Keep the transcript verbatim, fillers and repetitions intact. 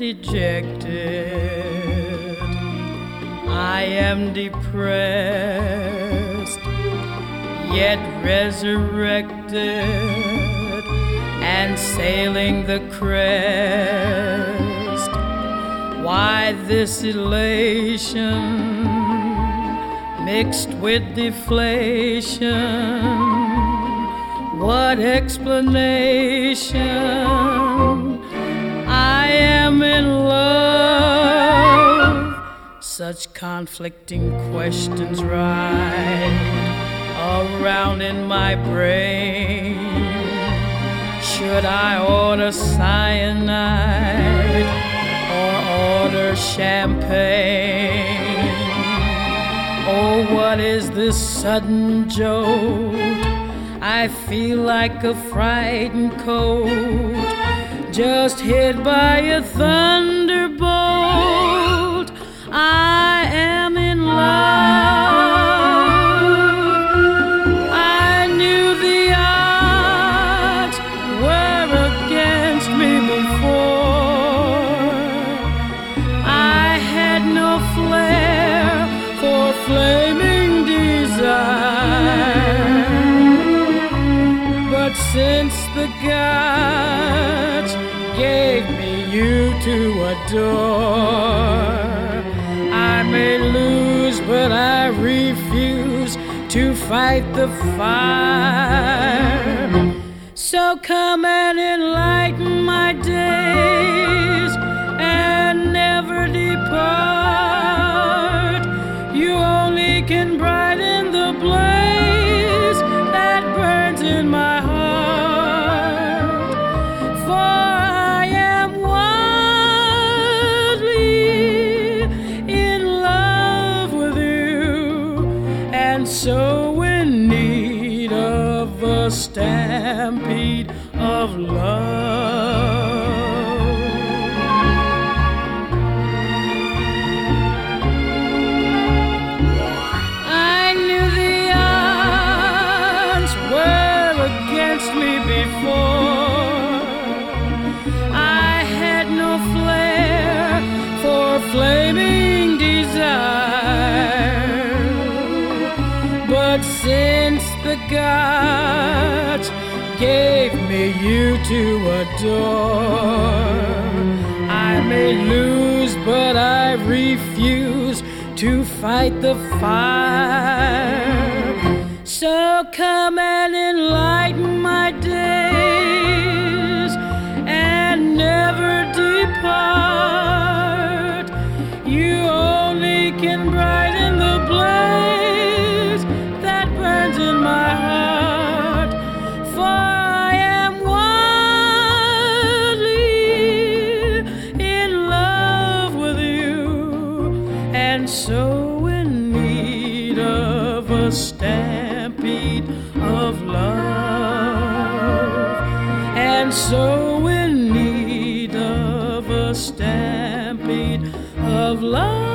dejected. I am depressed, yet resurrected and sailing the crest. Why this elation mixed with deflation? What explanation? I am in love. Such conflicting questions ride around in my brain. Should I order cyanide or order champagne? Oh, what is this sudden jolt? I feel like a frightened colt just hit by a thunderbolt. I am in love. I knew the odds were against me before. I had no flair for flaming desire. But since the gods gave me you to adore, I may lose, but I refuse to fight the fire. So come and enlighten my days and never depart. You only can brighten the blaze that burns in my heart. For I am wildly in love with you, and so in need of a stampede of love. I knew the odds were against me before. I had no flair for flaming desire. But since the gods gave me you to adore, I may lose, but I refuse to fight the fire. So come and enlighten my days and never depart. You only can brighten the blaze that burns in my heart. For I am wildly in love with you, and so in need of a stampede of love, and so in need of a stampede of love.